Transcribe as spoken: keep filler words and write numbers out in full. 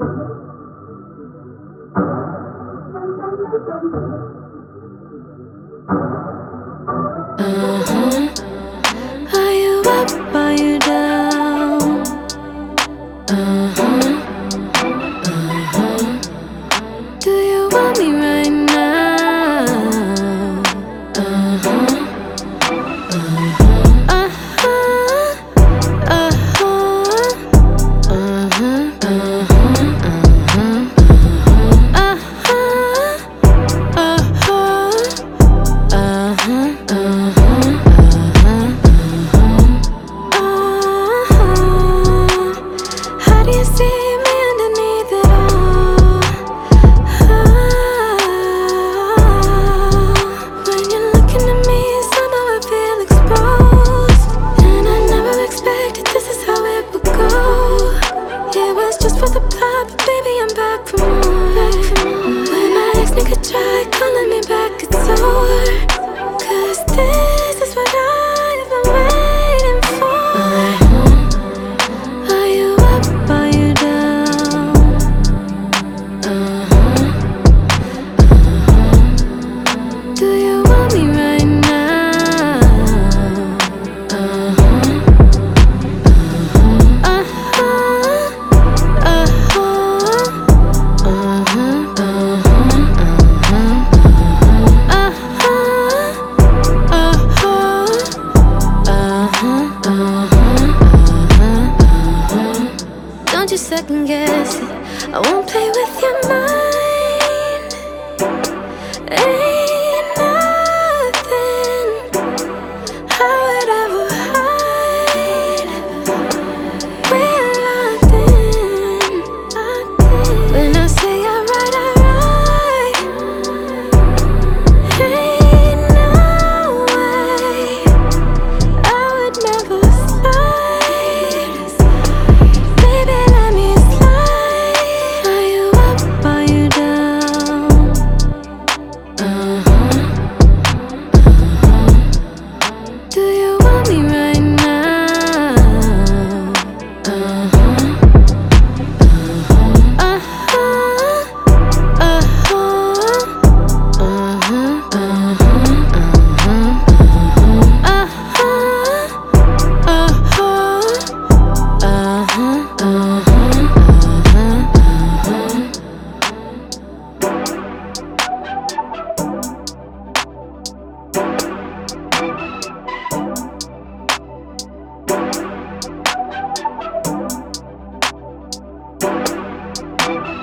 Uh-huh. Are you up? Are you down? Uh-huh. Uh-huh. Do you want me right now? Uh-huh. Uh-huh. Uh-huh. Uh-huh. Uh-huh. Just for the plot, but baby, I'm back for more. When my ex nigga tried calling me back, it's over. Cause this is what I've been waiting for. Uh-huh. Are you up? Are you down? Uh-huh. Uh-huh. Do you want me right now? Uh-huh. Don't you second guess it. I won't play with your mind. Ain't nothing I would ever hide. We're locked in, locked in. When I say I ride, I ride. Ain't no way I would never slide. Baby, let me slide. Are you up? Are you down? Uh-huh. Uh-huh. Do you want me right now? Uh-huh. Uh-huh. Uh-huh. Uh-huh. Uh-huh. Uh-huh.